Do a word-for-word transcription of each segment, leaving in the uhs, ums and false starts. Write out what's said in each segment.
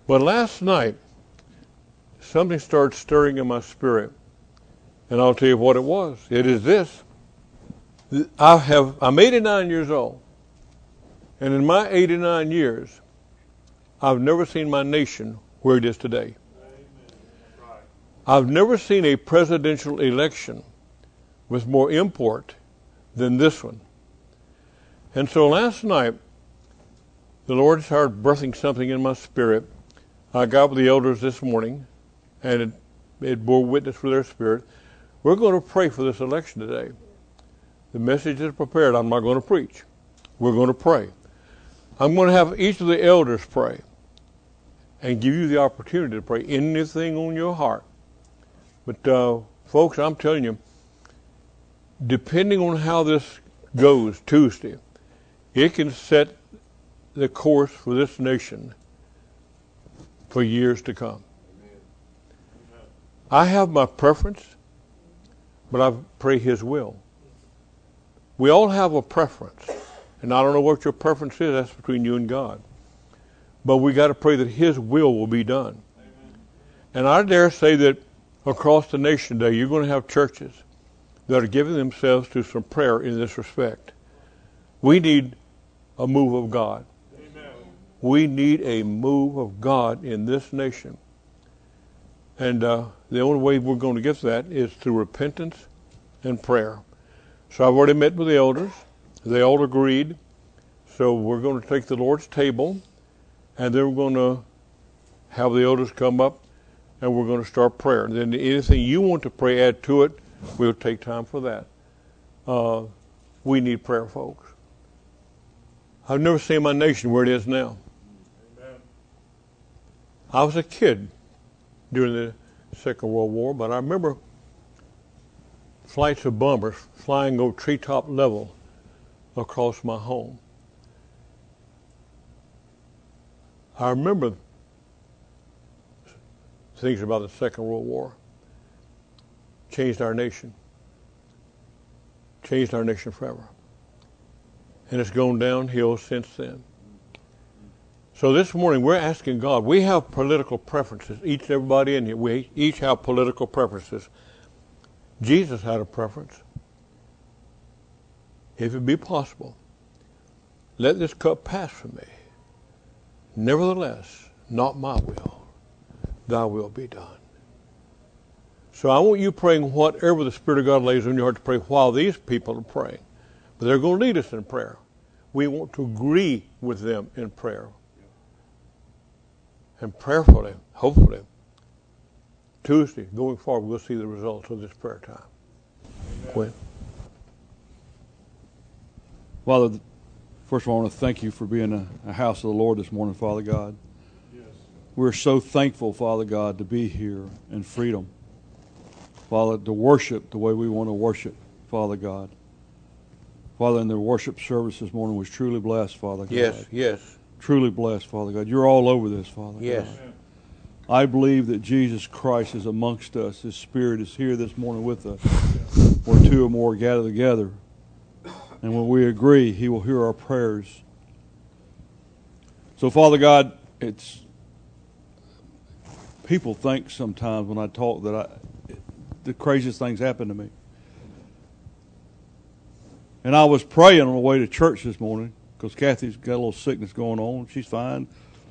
But last night, something started stirring in my spirit. And I'll tell you what it was. It is this. I have, I'm eighty-nine years old. And in my eighty-nine years, I've never seen my nation where it is today. Right. I've never seen a presidential election with more import than this one. And so last night, the Lord started birthing something in my spirit. I got with the elders this morning, and it, it bore witness for their spirit. We're going to pray for this election today. The message is prepared. I'm not going to preach. We're going to pray. I'm going to have each of the elders pray and give you the opportunity to pray anything on your heart. But, uh, folks, I'm telling you, depending on how this goes Tuesday, it can set the course for this nation for years to come. Amen. I have my preference, but I pray His will. We all have a preference, and I don't know what your preference is. That's between you and God. But we got to pray that His will will be done. Amen. And I dare say that across the nation today, you're going to have churches that are giving themselves to some prayer in this respect. We need a move of God. Amen. We need a move of God in this nation. And uh, the only way we're going to get that is through repentance and prayer. So I've already met with the elders. They all agreed. So we're going to take the Lord's table, and then we're going to have the elders come up, and we're going to start prayer. And then anything you want to pray, add to it. We'll take time for that. Uh, we need prayer, folks. I've never seen my nation where it is now. Amen. I was a kid during the Second World War, but I remember flights of bombers flying over treetop level across my home. I remember things about the Second World War. Changed our nation. Changed our nation forever. And it's gone downhill since then. So this morning we're asking God. We have political preferences. Each everybody in here, we each have political preferences. Jesus had a preference. If it be possible, let this cup pass from me. Nevertheless, not my will, thy will be done. So I want you praying whatever the Spirit of God lays on your heart to pray while these people are praying. But they're going to lead us in prayer. We want to agree with them in prayer. And prayerfully, hopefully, Tuesday, going forward, we'll see the results of this prayer time. Amen. Father, first of all, I want to thank you for being a, a house of the Lord this morning, Father God. Yes. We're so thankful, Father God, to be here in freedom. Father, to worship the way we want to worship, Father God. Father, in the worship service this morning was truly blessed, Father God. Yes, yes. Truly blessed, Father God. You're all over this, Father yes. God. I believe that Jesus Christ is amongst us. His Spirit is here this morning with us. Where two or more gather together. And when we agree, He will hear our prayers. So, Father God, it's people think sometimes when I talk that I, the craziest things happen to me. And I was praying on the way to church this morning because Kathy's got a little sickness going on. She's fine.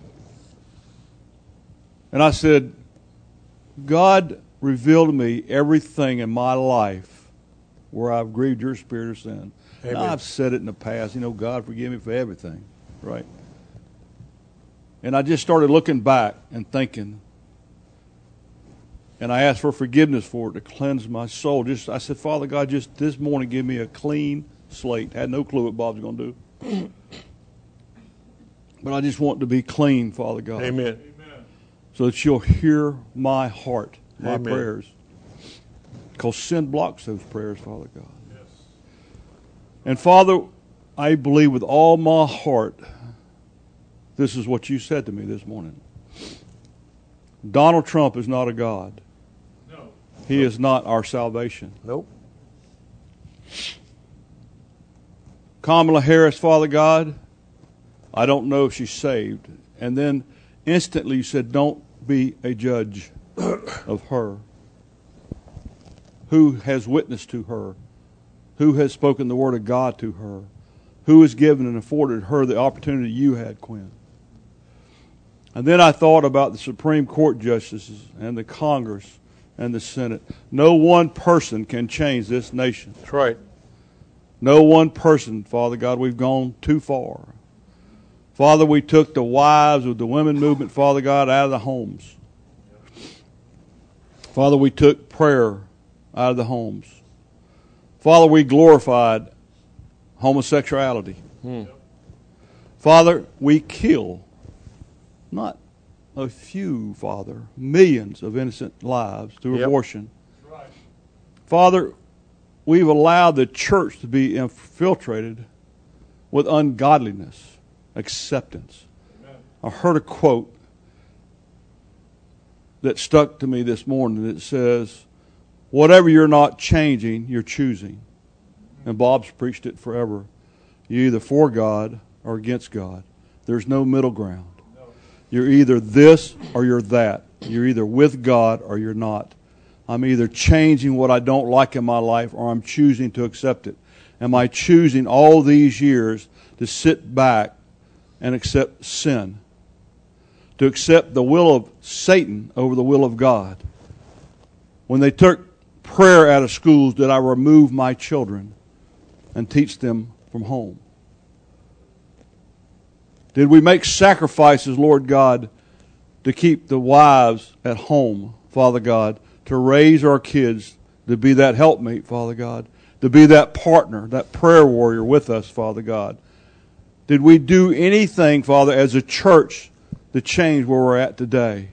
And I said, God revealed to me everything in my life where I've grieved your spirit of sin. Now, I've said it in the past, you know, God forgive me for everything, right? And I just started looking back and thinking, and I asked for forgiveness for it to cleanse my soul. Just I said, Father God, just this morning give me a clean slate. Had no clue what Bob's going to do. But I just want to be clean, Father God. Amen. So that you'll hear my heart, my Amen. prayers. Because sin blocks those prayers, Father God. Yes. And Father, I believe with all my heart, this is what you said to me this morning. Donald Trump is not a God. No. He nope. is not our salvation. Nope. Kamala Harris, Father God, I don't know if she's saved. And then instantly you said, don't be a judge of her. Who has witnessed to her? Who has spoken the word of God to her? Who has given and afforded her the opportunity you had, Quinn? And then I thought about the Supreme Court justices and the Congress and the Senate. No one person can change this nation. That's right. No one person, Father God, we've gone too far. Father, we took the wives of the women movement, Father God, out of the homes. Father, we took prayer out of the homes. Father, we glorified homosexuality. Hmm. Father, we kill not a few, Father, millions of innocent lives through yep. abortion. Right. Father, we've allowed the church to be infiltrated with ungodliness, acceptance. Amen. I heard a quote that stuck to me this morning that says, whatever you're not changing, you're choosing. And Bob's preached it forever. You're either for God or against God. There's no middle ground. You're either this or you're that. You're either with God or you're not. I'm either changing what I don't like in my life or I'm choosing to accept it. Am I choosing all these years to sit back and accept sin? To accept the will of Satan over the will of God? When they took prayer out of schools, did I remove my children and teach them from home? Did we make sacrifices, Lord God, to keep the wives at home, Father God, to raise our kids, to be that helpmate, Father God, to be that partner, that prayer warrior with us, Father God? Did we do anything, Father, as a church to change where we're at today?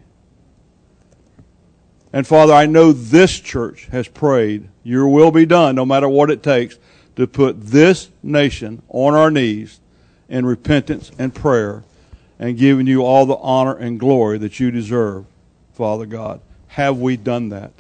And Father, I know this church has prayed, your will be done, no matter what it takes, to put this nation on our knees in repentance and prayer and giving you all the honor and glory that you deserve, Father God. Have we done that?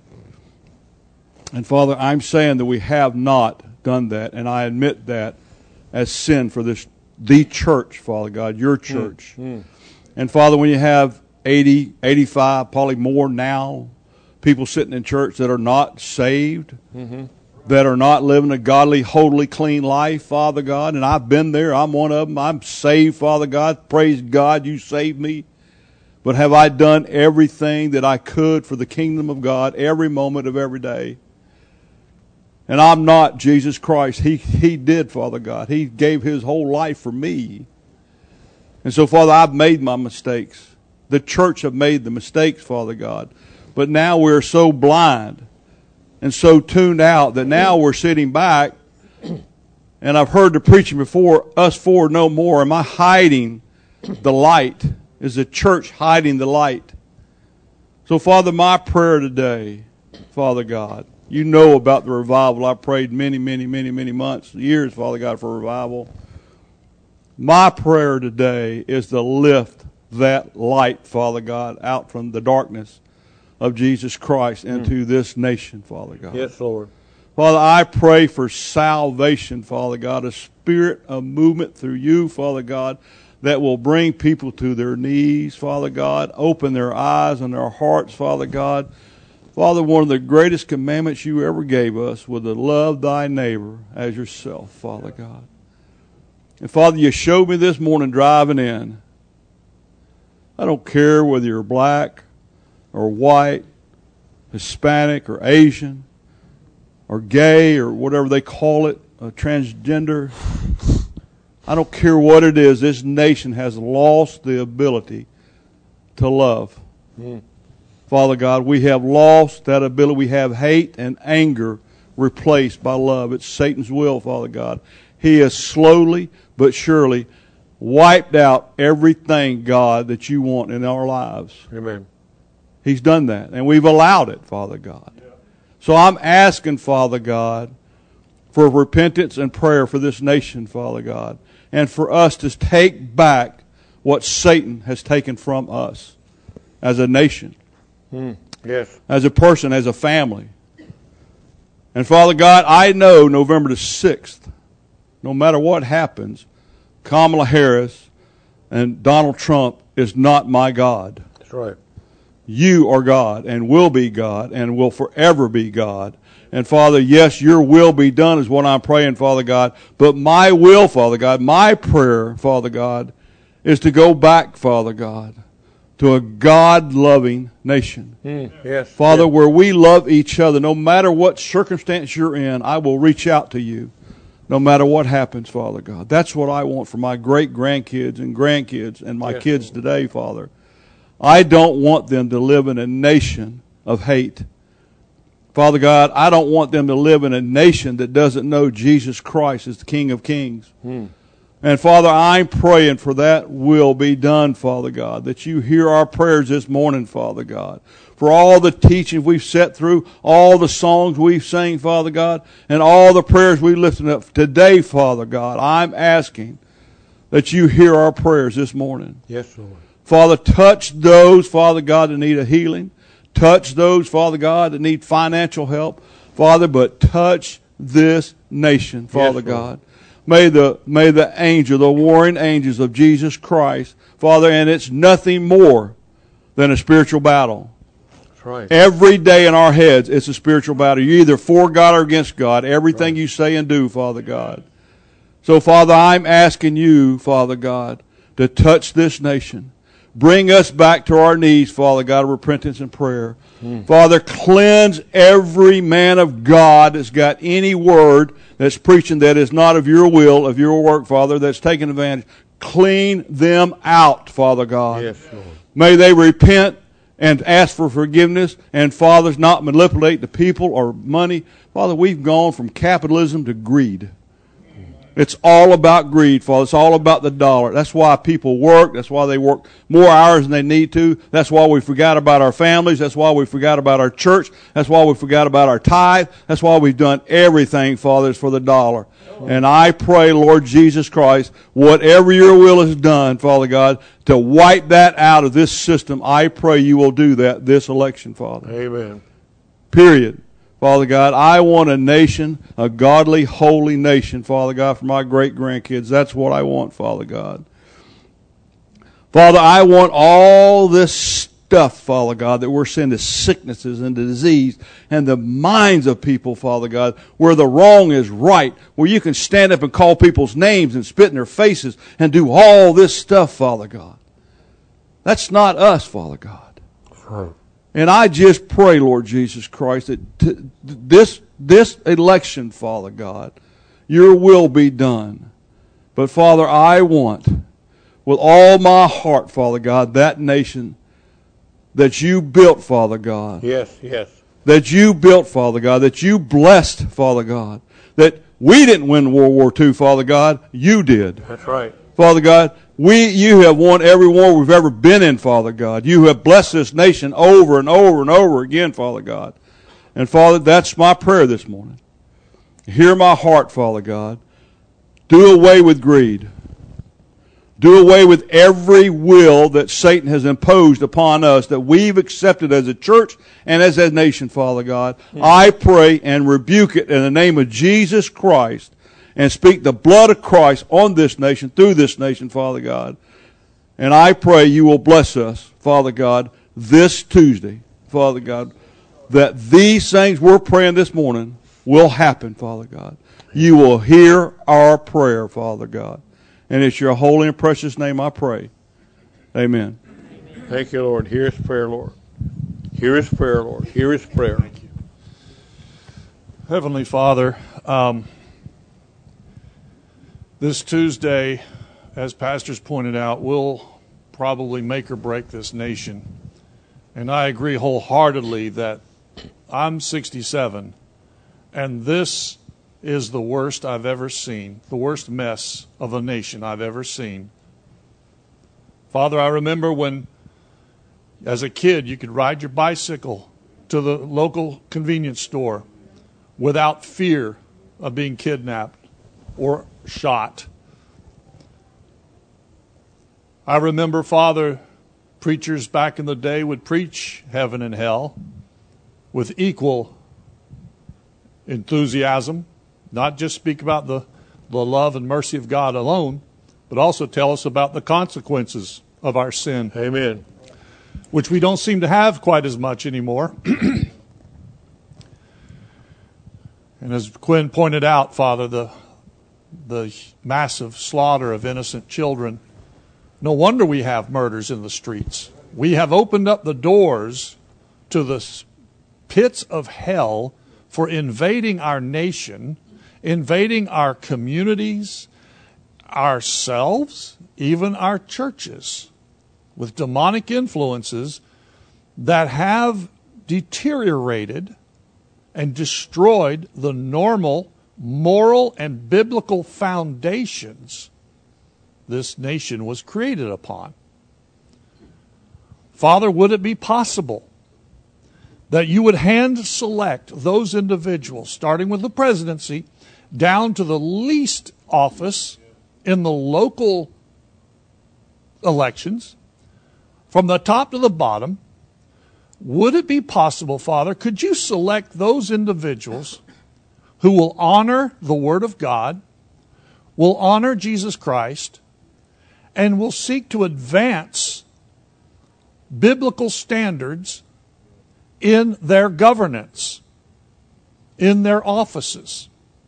And Father, I'm saying that we have not done that, and I admit that as sin for this, the church, Father God, your church. Mm, mm. And Father, when you have eighty, eighty-five, probably more now, people sitting in church that are not saved, mm-hmm. that are not living a godly, holy, clean life, Father God. And I've been there. I'm one of them. I'm saved, Father God. Praise God, you saved me. But have I done everything that I could for the kingdom of God every moment of every day? And I'm not Jesus Christ. He, he did, Father God. He gave his whole life for me. And so, Father, I've made my mistakes. The church have made the mistakes, Father God. But now we're so blind and so tuned out that now we're sitting back, and I've heard the preaching before, us four no more. Am I hiding the light? Is the church hiding the light? So, Father, my prayer today, Father God, you know about the revival. I prayed many, many, many, many months, years, Father God, for revival. My prayer today is to lift that light, Father God, out from the darkness of Jesus Christ into mm. this nation, Father God. Yes, Lord. Father, I pray for salvation, Father God, a spirit of movement through you, Father God, that will bring people to their knees, Father God, open their eyes and their hearts, Father God. Father, one of the greatest commandments you ever gave us was to love thy neighbor as yourself, Father God. And Father, you showed me this morning driving in. I don't care whether you're black or white, Hispanic or Asian or gay or whatever they call it, a transgender. I don't care what it is. This nation has lost the ability to love. Mm. Father God, we have lost that ability. We have hate and anger replaced by love. It's Satan's will, Father God. He has slowly but surely wiped out everything, God, that you want in our lives. Amen. He's done that, and we've allowed it, Father God. Yeah. So I'm asking, Father God, for repentance and prayer for this nation, Father God, and for us to take back what Satan has taken from us as a nation, mm. yes, as a person, as a family. And Father God, I know November the sixth, no matter what happens, Kamala Harris And Donald Trump is not my God. That's right. You are God and will be God and will forever be God. And Father, yes, your will be done is what I'm praying, Father God. But my will, Father God, my prayer, Father God, is to go back, Father God, to a God-loving nation. Mm, yes. Father, yes. where we love each other, no matter what circumstance you're in, I will reach out to you, no matter what happens, Father God. That's what I want for my great-grandkids and grandkids and my yes, kids Lord. today, Father. I don't want them to live in a nation of hate. Father God, I don't want them to live in a nation that doesn't know Jesus Christ as the King of Kings. Hmm. And Father, I'm praying for that will be done, Father God, that you hear our prayers this morning, Father God. For all the teaching we've set through, all the songs we've sang, Father God, and all the prayers we lifted up today, Father God, I'm asking that you hear our prayers this morning. Yes, Lord. Father, touch those, Father God, that need a healing. Touch those, Father God, that need financial help. Father, but touch this nation, Father yes, God. May the, may the angel, the warring angels of Jesus Christ, Father, and it's nothing more than a spiritual battle. That's right. Every day in our heads, it's a spiritual battle. You're either for God or against God. Everything right. you say and do, Father God. So, Father, I'm asking you, Father God, to touch this nation. Bring us back to our knees, Father God, of repentance and prayer. Mm. Father, cleanse every man of God that's got any word that's preaching that is not of your will, of your work, Father, that's taking advantage. Clean them out, Father God. Yes, Lord. May they repent and ask for forgiveness, and fathers not manipulate the people or money. Father, we've gone from capitalism to greed. It's all about greed, Father. It's all about the dollar. That's why people work. That's why they work more hours than they need to. That's why we forgot about our families. That's why we forgot about our church. That's why we forgot about our tithe. That's why we've done everything, Father, is for the dollar. And I pray, Lord Jesus Christ, whatever your will is done, Father God, to wipe that out of this system, I pray you will do that this election, Father. Amen. Period. Father God, I want a nation, a godly, holy nation, Father God, for my great-grandkids. That's what I want, Father God. Father, I want all this stuff, Father God, that we're seeing, the sicknesses and the disease and the minds of people, Father God, where the wrong is right, where you can stand up and call people's names and spit in their faces and do all this stuff, Father God. That's not us, Father God. Right. And I just pray, Lord Jesus Christ, that t- this this election, Father God, your will be done. But, Father, I want, with all my heart, Father God, that nation that you built, Father God. Yes, yes. That you built, Father God, that you blessed, Father God. That we didn't win World War Two, Father God, you did. That's right. Father God, we, you have won every war we've ever been in, Father God. You have blessed this nation over and over and over again, Father God. And Father, that's my prayer this morning. Hear my heart, Father God. Do away with greed. Do away with every will that Satan has imposed upon us that we've accepted as a church and as a nation, Father God. Mm-hmm. I pray and rebuke it in the name of Jesus Christ, and speak the blood of Christ on this nation, through this nation, Father God. And I pray you will bless us, Father God, this Tuesday, Father God, that these things we're praying this morning will happen, Father God. You will hear our prayer, Father God. And it's your holy and precious name I pray. Amen. Thank you, Lord. Hear his prayer, Lord. Hear his prayer, Lord. Hear his prayer. Thank you. Heavenly Father, um, this Tuesday, as pastors pointed out, will probably make or break this nation. And I agree wholeheartedly that I'm sixty-seven, and this is the worst I've ever seen, the worst mess of a nation I've ever seen. Father, I remember when, as a kid, you could ride your bicycle to the local convenience store without fear of being kidnapped or shot. I remember, Father, preachers back in the day would preach heaven and hell with equal enthusiasm, not just speak about the, the love and mercy of God alone, but also tell us about the consequences of our sin, Amen. which we don't seem to have quite as much anymore. And as Quinn pointed out, Father, the the massive slaughter of innocent children, no wonder we have murders in the streets. We have opened up the doors to the pits of hell for invading our nation, invading our communities, ourselves, even our churches, with demonic influences that have deteriorated and destroyed the normal moral and biblical foundations this nation was created upon. Father, would it be possible that you would hand select those individuals, starting with the presidency, down to the least office in the local elections, from the top to the bottom? Would it be possible, Father, could you select those individuals who will honor the Word of God, will honor Jesus Christ, and will seek to advance biblical standards in their governance, in their offices?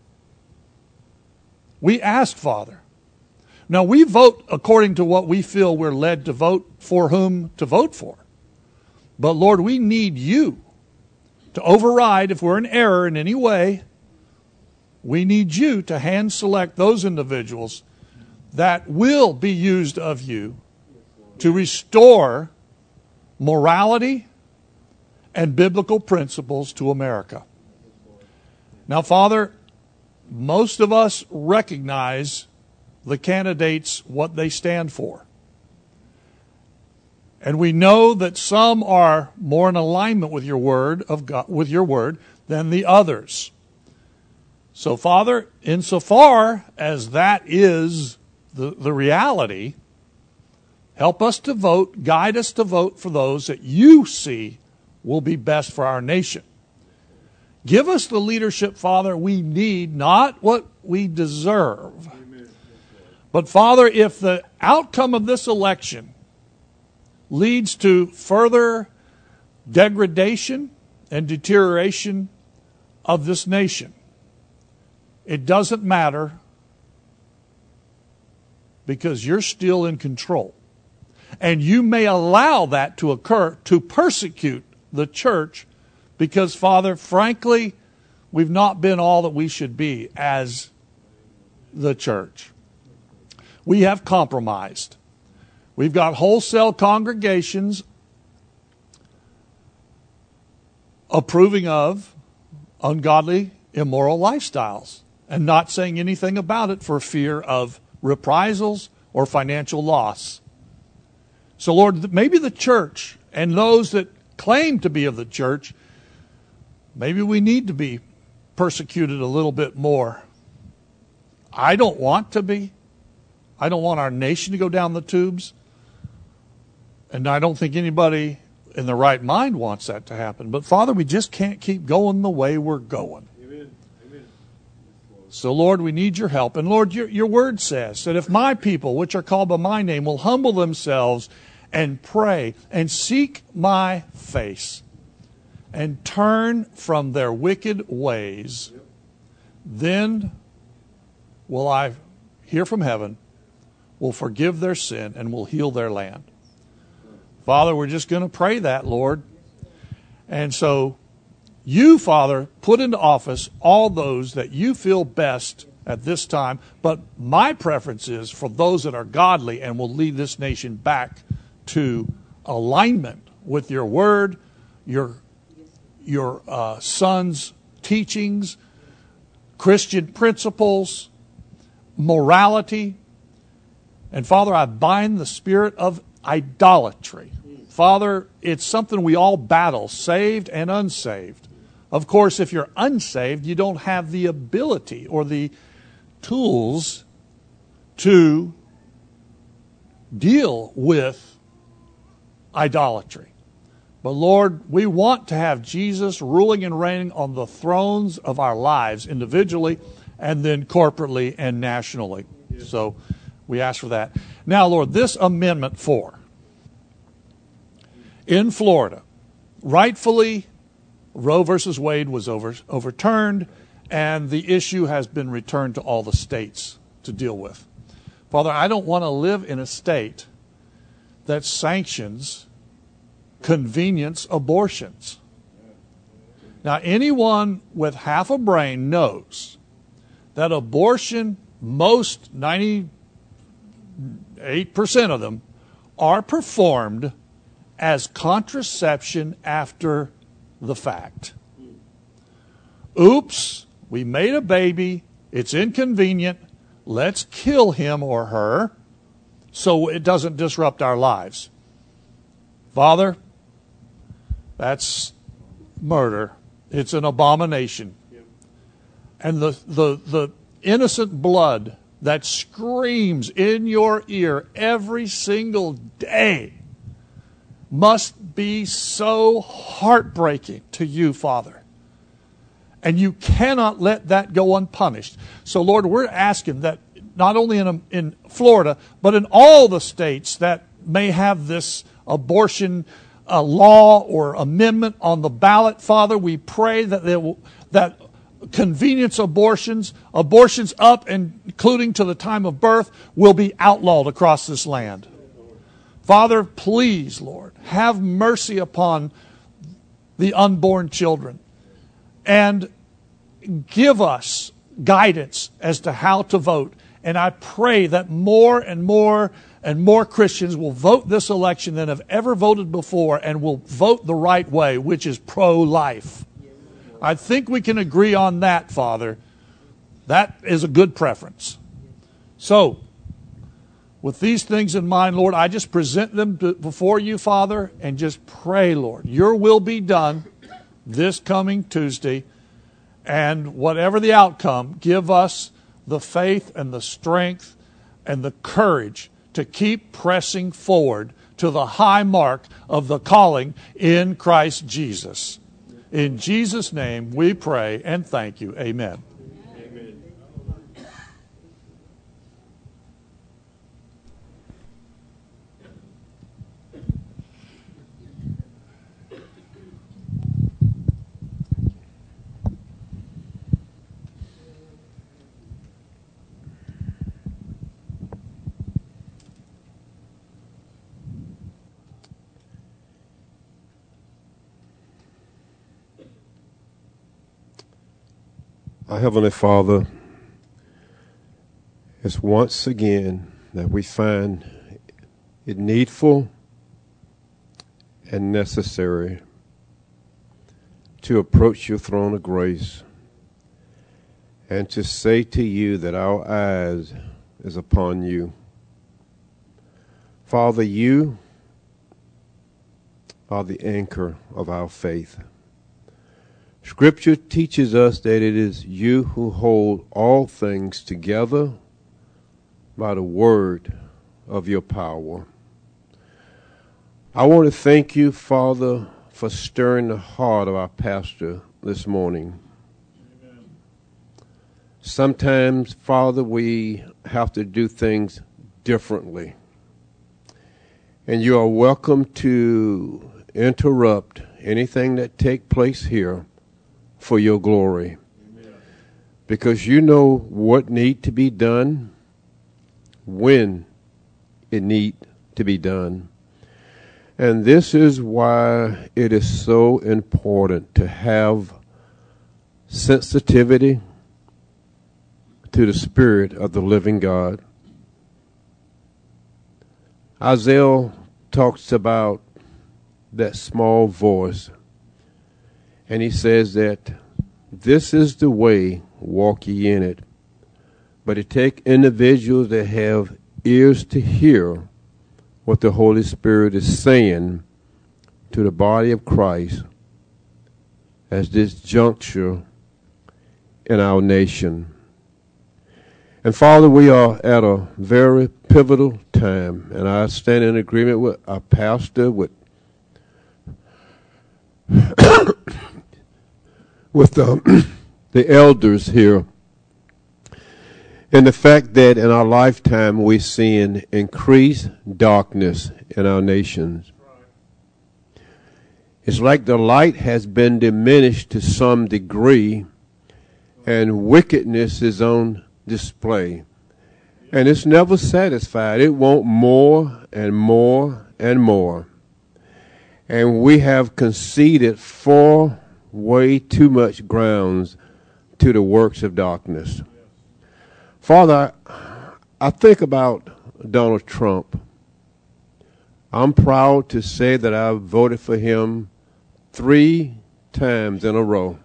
We ask, Father. Now, we vote according to what we feel we're led to vote for, whom to vote for. But, Lord, we need you to override, if we're in error in any way, we need you to hand select those individuals that will be used of you to restore morality and biblical principles to America. Now, Father, most of us recognize the candidates, what they stand for. And we know that some are more in alignment with your word of God, with your word than the others. So, Father, insofar as that is the, the reality, help us to vote, guide us to vote for those that you see will be best for our nation. Give us the leadership, Father, we need, not what we deserve. Amen. But, Father, if the outcome of this election leads to further degradation and deterioration of this nation, it doesn't matter, because you're still in control. And you may allow that to occur to persecute the church because, Father, frankly, we've not been all that we should be as the church. We have compromised. We've got wholesale congregations approving of ungodly, immoral lifestyles and not saying anything about it for fear of reprisals or financial loss. So, Lord, maybe the church and those that claim to be of the church, maybe we need to be persecuted a little bit more. I don't want to be. I don't want our nation to go down the tubes. And I don't think anybody in the right mind wants that to happen. But, Father, we just can't keep going the way we're going. Amen. Amen. So, Lord, we need your help. And, Lord, your, your word says that if my people, which are called by my name, will humble themselves and pray and seek my face and turn from their wicked ways, yep, then will I hear from heaven, will forgive their sin, and will heal their land. Father, we're just going to pray that, Lord. And so you, Father, put into office all those that you feel best at this time. But my preference is for those that are godly and will lead this nation back to alignment with your word, your, your uh, son's teachings, Christian principles, morality. And, Father, I bind the spirit of idolatry. Father, it's something we all battle, saved and unsaved. Of course, if you're unsaved, you don't have the ability or the tools to deal with idolatry. But Lord, we want to have Jesus ruling and reigning on the thrones of our lives individually and then corporately and nationally. So We ask for that. Now, Lord, this Amendment four in Florida, rightfully, Roe versus Wade was over, overturned, and the issue has been returned to all the states to deal with. Father, I don't want to live in a state that sanctions convenience abortions. Now, anyone with half a brain knows that abortion, most ninety-eight percent of them, are performed as contraception after the fact. Oops, we made a baby, it's inconvenient, let's kill him or her so it doesn't disrupt our lives. Father, that's murder. It's an abomination. And the, the, the innocent blood that screams in your ear every single day must be so heartbreaking to you, Father. And you cannot let that go unpunished. So, Lord, we're asking that not only in, in Florida, but in all the states that may have this abortion uh, law or amendment on the ballot, Father, we pray that they will, that convenience abortions, abortions up and including to the time of birth, will be outlawed across this land. Father, please, Lord, have mercy upon the unborn children and give us guidance as to how to vote. And I pray that more and more and more Christians will vote this election than have ever voted before and will vote the right way, which is pro-life. I think we can agree on that, Father. That is a good preference. So, with these things in mind, Lord, I just present them to, before you, Father, and just pray, Lord, your will be done this coming Tuesday. And whatever the outcome, give us the faith and the strength and the courage to keep pressing forward to the high mark of the calling in Christ Jesus. In Jesus' name we pray and thank you. Amen. Amen. Our Heavenly Father, it's once again that we find it needful and necessary to approach your throne of grace and to say to you that our eyes is upon you. Father, you are the anchor of our faith. Scripture teaches us that it is you who hold all things together by the word of your power. I want to thank you, Father, for stirring the heart of our pastor this morning. Amen. Sometimes, Father, we have to do things differently. And you are welcome to interrupt anything that takes place here for your glory. Amen. Because you know what need to be done, when it need to be done. And this is why it is so important to have sensitivity to the Spirit of the living God. Isaiah talks about that small voice, and he says that this is the way, walk ye in it. But it takes individuals that have ears to hear what the Holy Spirit is saying to the body of Christ at this juncture in our nation. And Father, we are at a very pivotal time, and I stand in agreement with our pastor, with with the, the elders here. And the fact that in our lifetime we're seeing increased darkness in our nations. It's like the light has been diminished to some degree, and wickedness is on display. And it's never satisfied. It wants more and more and more. And we have conceded far way too much grounds to the works of darkness. Father, I think about Donald Trump. I'm proud to say that I voted for him three times in a row.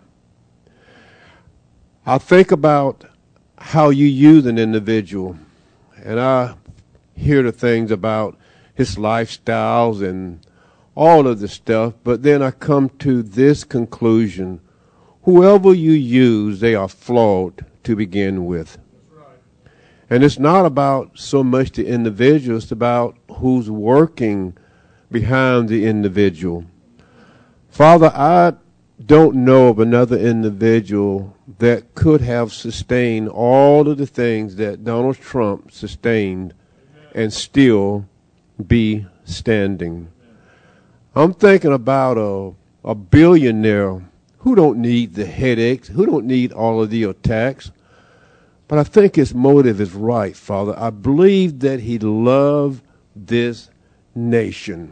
I think about how you use an individual, and I hear the things about his lifestyles and all of the stuff, but then I come to this conclusion. Whoever you use, they are flawed to begin with. And it's not about so much the individual, it's about who's working behind the individual. Father, I don't know of another individual that could have sustained all of the things that Donald Trump sustained and still be standing. I'm thinking about a, a billionaire who don't need the headaches, who don't need all of the attacks. But I think his motive is right, Father. I believe that he loved this nation.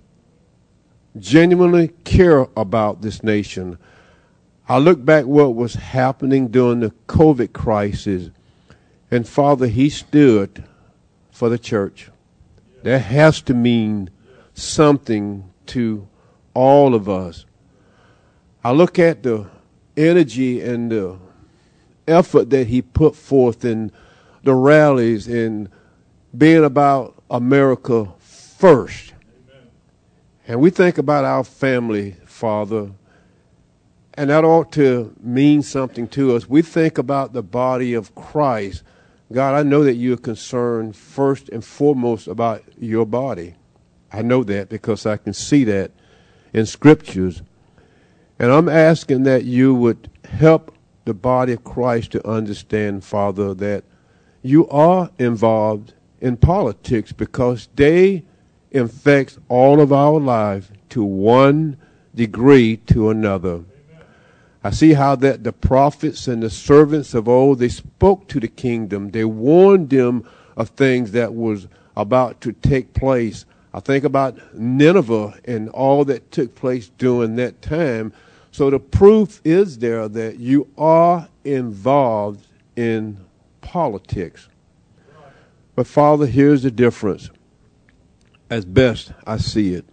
Genuinely care about this nation. I look back what was happening during the COVID crisis, and Father, he stood for the church. That has to mean something to all of us. I look at the energy and the effort that he put forth in the rallies and being about America first. Amen. And we think about our family, Father, and that ought to mean something to us. We think about the body of Christ. God, I know that you're concerned first and foremost about your body. I know that because I can see that in scriptures. And I'm asking that you would help the body of Christ to understand, Father, that you are involved in politics because they infect all of our lives to one degree to another. Amen. I see how that the prophets and the servants of old, they spoke to the kingdom. They warned them of things that was about to take place. I think about Nineveh and all that took place during that time. So the proof is there that you are involved in politics. But Father, here's the difference. As best I see it.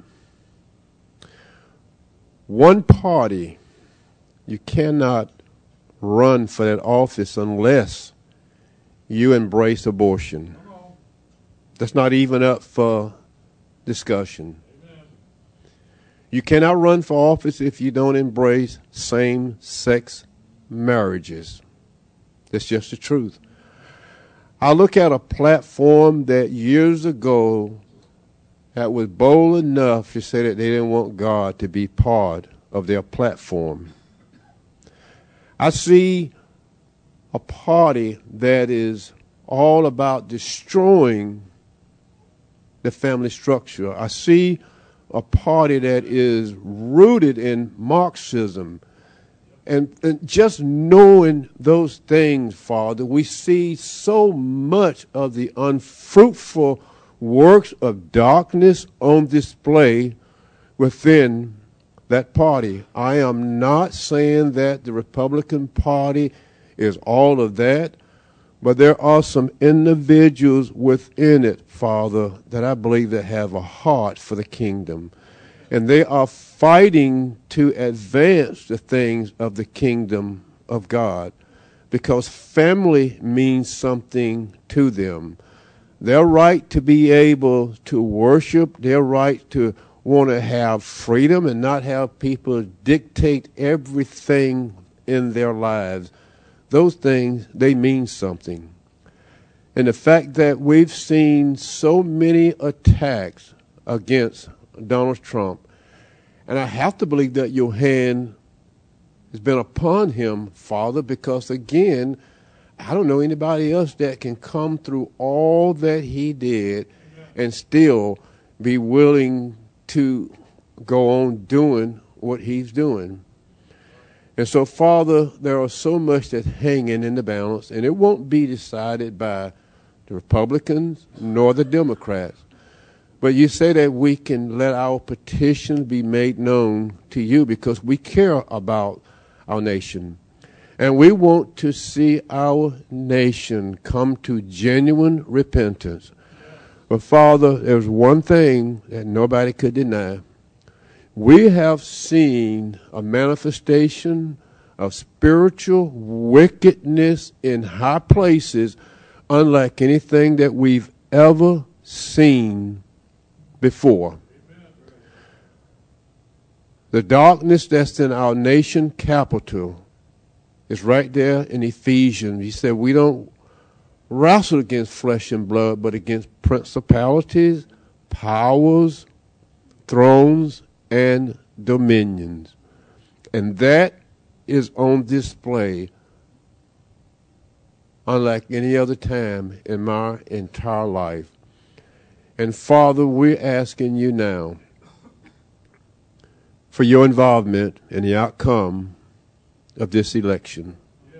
One party, you cannot run for that office unless you embrace abortion. That's not even up for discussion. You cannot run for office if you don't embrace same-sex marriages. That's just the truth. I look at a platform that years ago that was bold enough to say that they didn't want God to be part of their platform. I see a party that is all about destroying the family structure. I see a party that is rooted in Marxism. And, and just knowing those things, Father, we see so much of the unfruitful works of darkness on display within that party. I am not saying that the Republican Party is all of that, but there are some individuals within it, Father, that I believe that have a heart for the kingdom. And they are fighting to advance the things of the kingdom of God because family means something to them. Their right to be able to worship, their right to want to have freedom and not have people dictate everything in their lives. Those things, they mean something. And the fact that we've seen so many attacks against Donald Trump, and I have to believe that your hand has been upon him, Father, because again, I don't know anybody else that can come through all that he did and still be willing to go on doing what he's doing. And so, Father, there are so much that's hanging in the balance, and it won't be decided by the Republicans nor the Democrats. But you say that we can let our petitions be made known to you because we care about our nation. And we want to see our nation come to genuine repentance. But, Father, there's one thing that nobody could deny. We have seen a manifestation of spiritual wickedness in high places unlike anything that we've ever seen before. The darkness that's in our nation capital is right there in Ephesians. He said we don't wrestle against flesh and blood, but against principalities, powers, thrones, and dominions. And that is on display unlike any other time in my entire life. And Father, we're asking you now for your involvement in the outcome of this election.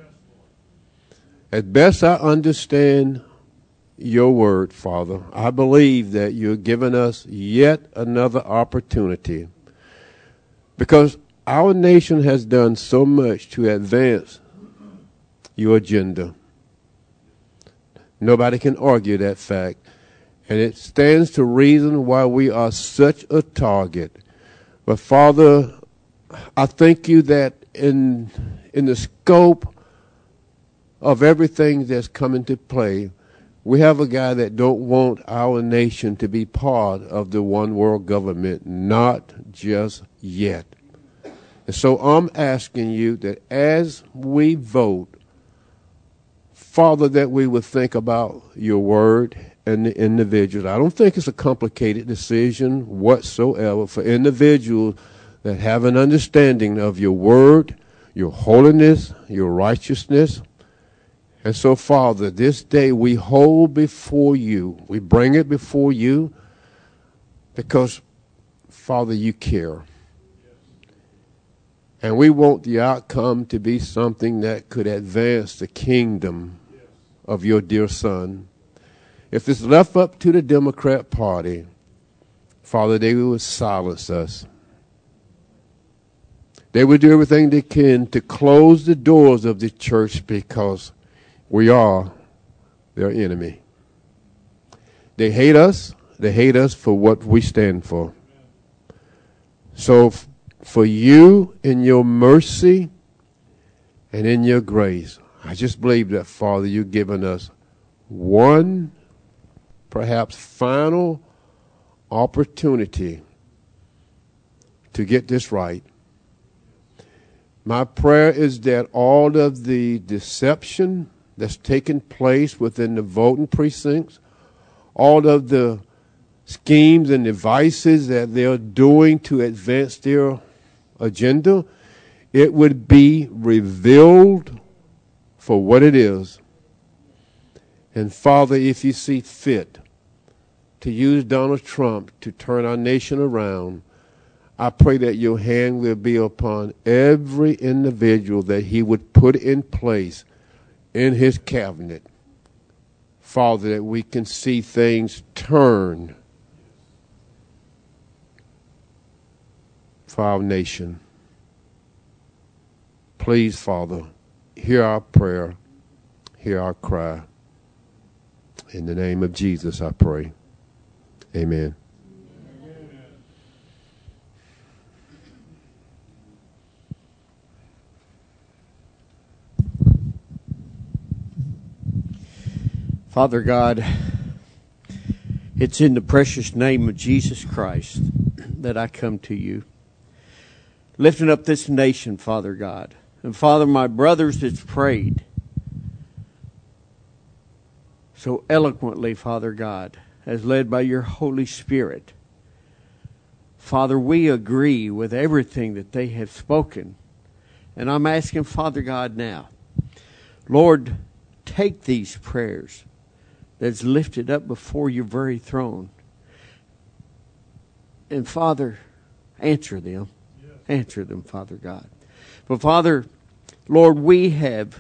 As best I understand your word, Father, I believe that you're giving us yet another opportunity because our nation has done so much to advance your agenda. Nobody can argue that fact. And it stands to reason why we are such a target. But Father, I thank you that in in the scope of everything that's come into play, we have a guy that don't want our nation to be part of the one world government, not just yet. And so I'm asking you that as we vote, Father, that we would think about your word and the individuals. I don't think it's a complicated decision whatsoever for individuals that have an understanding of your word, your holiness, your righteousness. And so, Father, this day we hold before you. We bring it before you because, Father, you care. And we want the outcome to be something that could advance the kingdom of your dear Son. If it's left up to the Democrat Party, Father, they will silence us. They will do everything they can to close the doors of the church because we are their enemy. They hate us. They hate us for what we stand for. So f- for you, in your mercy and in your grace, I just believe that, Father, you've given us one, perhaps final opportunity to get this right. My prayer is that all of the deception that's taken place within the voting precincts, all of the schemes and devices that they're doing to advance their agenda, it would be revealed for what it is. And Father, if you see fit to use Donald Trump to turn our nation around, I pray that your hand will be upon every individual that he would put in place in his cabinet. Father, that we can see things turn for our nation. Please, Father, hear our prayer, hear our cry. In the name of Jesus, I pray. Amen. Father God, it's in the precious name of Jesus Christ that I come to you, lifting up this nation, Father God. And Father, my brothers that's prayed so eloquently, Father God, as led by your Holy Spirit. Father, we agree with everything that they have spoken. And I'm asking, Father God, now, Lord, take these prayers that's lifted up before your very throne. And Father, answer them. Yes. Answer them, Father God. But Father, Lord, we have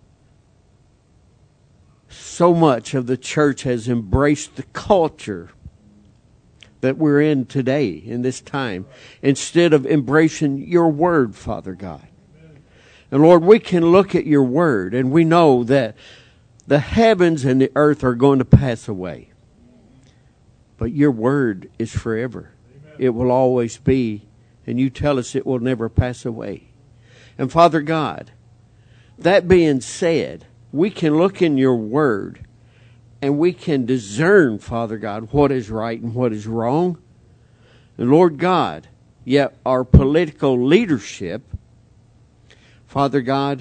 so much of the church has embraced the culture that we're in today, in this time, instead of embracing your word, Father God. Amen. And Lord, we can look at your word and we know that the heavens and the earth are going to pass away. But your word is forever. Amen. It will always be, and you tell us it will never pass away. And Father God, that being said, we can look in your word and we can discern, Father God, what is right and what is wrong. And Lord God, yet our political leadership, Father God,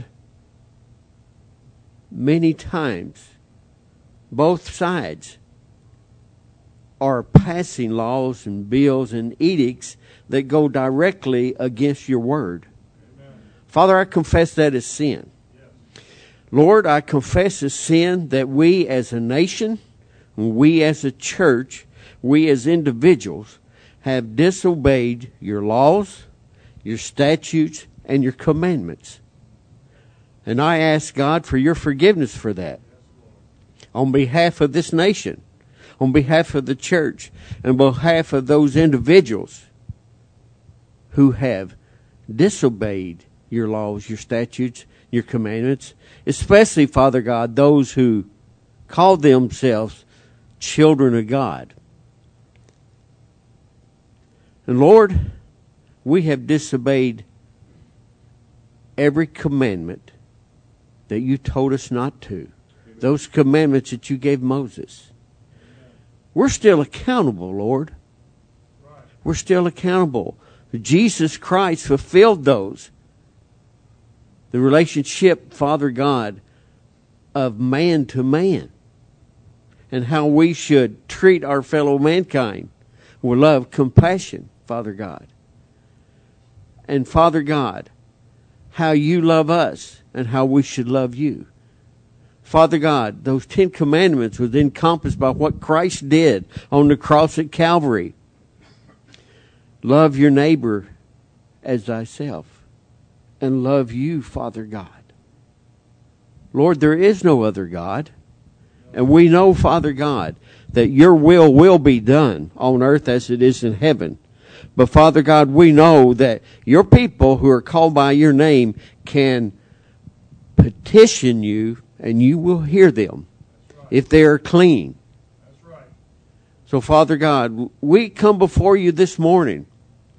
many times, both sides are passing laws and bills and edicts that go directly against your word. Amen. Father, I confess that as sin. Lord, I confess as sin that we as a nation, we as a church, we as individuals have disobeyed your laws, your statutes, and your commandments. And I ask God for your forgiveness for that. On behalf of this nation, on behalf of the church, and on behalf of those individuals who have disobeyed your laws, your statutes, your commandments, especially, Father God, those who call themselves children of God. And Lord, we have disobeyed every commandment that you told us not to. Those commandments that you gave Moses. We're still accountable, Lord. We're still accountable. Jesus Christ fulfilled those. The relationship, Father God, of man to man. And how we should treat our fellow mankind with love, compassion, Father God. And Father God, how you love us and how we should love you. Father God, those Ten Commandments was encompassed by what Christ did on the cross at Calvary. Love your neighbor as thyself. And love you, Father God. Lord, there is no other God. And we know, Father God, that your will will be done on earth as it is in heaven. But Father God, we know that your people who are called by your name can petition you and you will hear them if they are clean. That's right. So Father God, we come before you this morning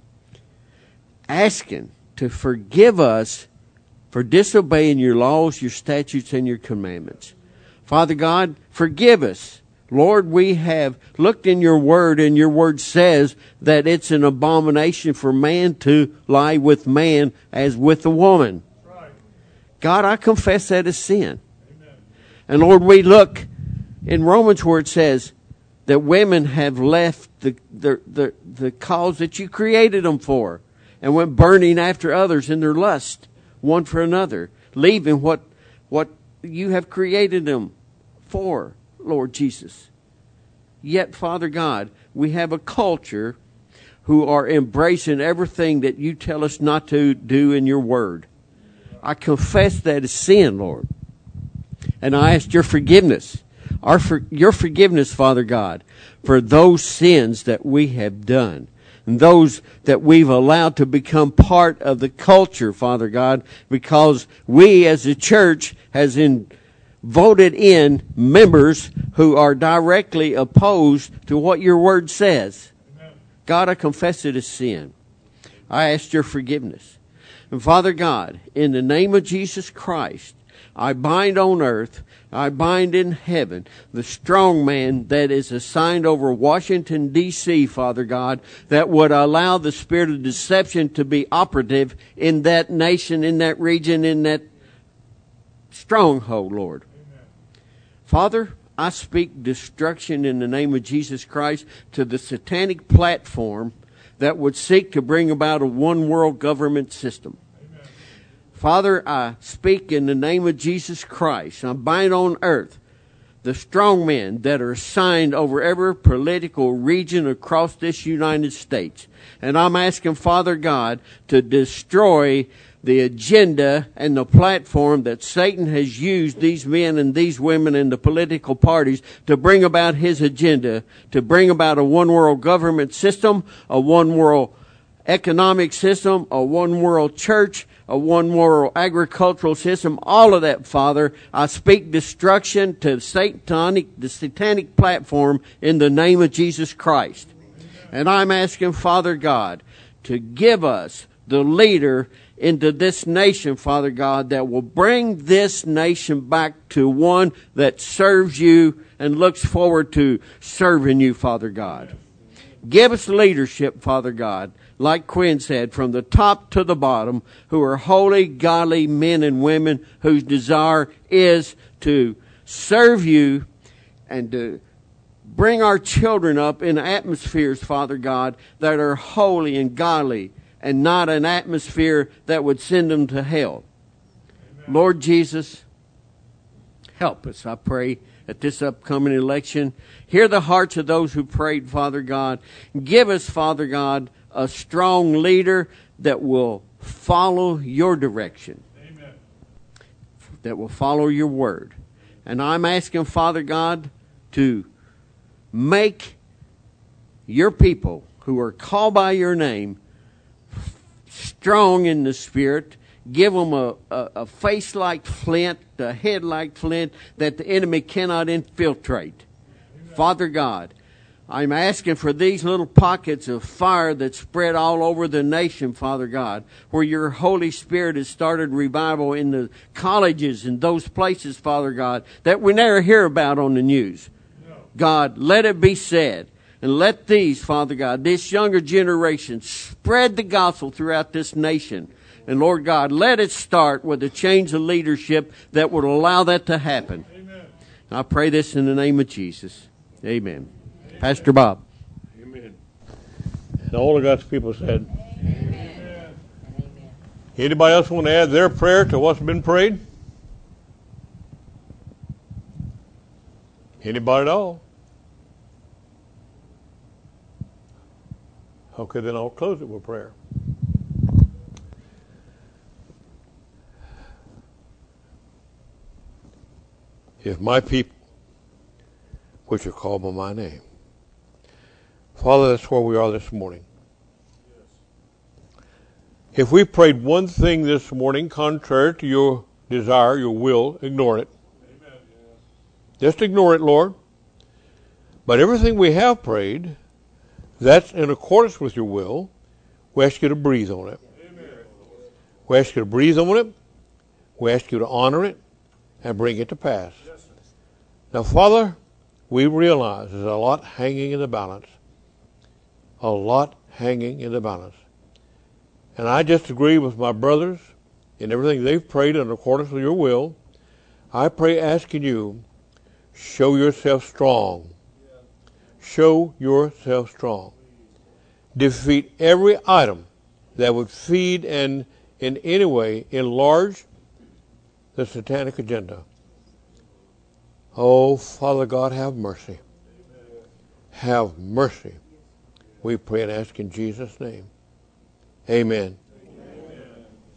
asking to forgive us for disobeying your laws, your statutes, and your commandments. Father God, forgive us. Lord, we have looked in your word, and your word says that it's an abomination for man to lie with man as with a woman. Right. God, I confess that as sin. Amen. And Lord, we look in Romans where it says that women have left the, the, the, the cause that you created them for and went burning after others in their lust, one for another, leaving what what you have created them for, Lord Jesus. Yet, Father God, we have a culture who are embracing everything that you tell us not to do in your word. I confess that as sin, Lord. And I ask your forgiveness, our for, your forgiveness, Father God, for those sins that we have done. And those that we've allowed to become part of the culture, Father God, because we as a church has in, voted in members who are directly opposed to what your word says. Amen. God, I confess it as sin. I ask your forgiveness. And Father God, in the name of Jesus Christ, I bind on earth, I bind in heaven, the strong man that is assigned over Washington, D C, Father God, that would allow the spirit of deception to be operative in that nation, in that region, in that stronghold, Lord. Amen. Father, I speak destruction in the name of Jesus Christ to the satanic platform that would seek to bring about a one world government system. Father, I speak in the name of Jesus Christ. I bind on earth the strong men that are assigned over every political region across this United States. And I'm asking, Father God, to destroy the agenda and the platform that Satan has used these men and these women in the political parties to bring about his agenda, to bring about a one world government system, a one world economic system, a one world church, a one world agricultural system, all of that, Father. I speak destruction to satanic, the satanic platform in the name of Jesus Christ. And I'm asking, Father God, to give us the leader into this nation, Father God, that will bring this nation back to one that serves you and looks forward to serving you, Father God. Give us leadership, Father God, like Quinn said, from the top to the bottom, who are holy, godly men and women whose desire is to serve you and to bring our children up in atmospheres, Father God, that are holy and godly, and not an atmosphere that would send them to hell. Amen. Lord Jesus, help us, I pray, at this upcoming election. Hear the hearts of those who prayed, Father God. Give us, Father God, a strong leader that will follow your direction. Amen. That will follow your word. And I'm asking, Father God, to make your people who are called by your name strong in the Spirit. Give them a, a, a face like flint, a head like flint, that the enemy cannot infiltrate. Amen. Father God, I'm asking for these little pockets of fire that spread all over the nation, Father God, where your Holy Spirit has started revival in the colleges and those places, Father God, that we never hear about on the news. No. God, let it be said. And let these, Father God, this younger generation spread the gospel throughout this nation. And Lord God, let it start with a change of leadership that would allow that to happen. Amen. I pray this in the name of Jesus. Amen. Amen. Pastor Bob. Amen. And all of God's people said, Amen. Anybody else want to add their prayer to what's been prayed? Anybody at all? Okay, then I'll close it with prayer. If my people, which are called by my name. Father, that's where we are this morning. Yes. If we prayed one thing this morning contrary to your desire, your will, ignore it. Amen. Just ignore it, Lord. But everything we have prayed, that's in accordance with your will. We ask you to breathe on it. Amen. We ask you to breathe on it. We ask you to honor it and bring it to pass. Yes. Now, Father, we realize there's a lot hanging in the balance. A lot hanging in the balance. And I just agree with my brothers in everything they've prayed in accordance with your will. I pray asking you, show yourself strong. Show yourself strong. Defeat every item that would feed and in any way enlarge the satanic agenda. Oh, Father God, have mercy. Have mercy. We pray and ask in Jesus' name. Amen.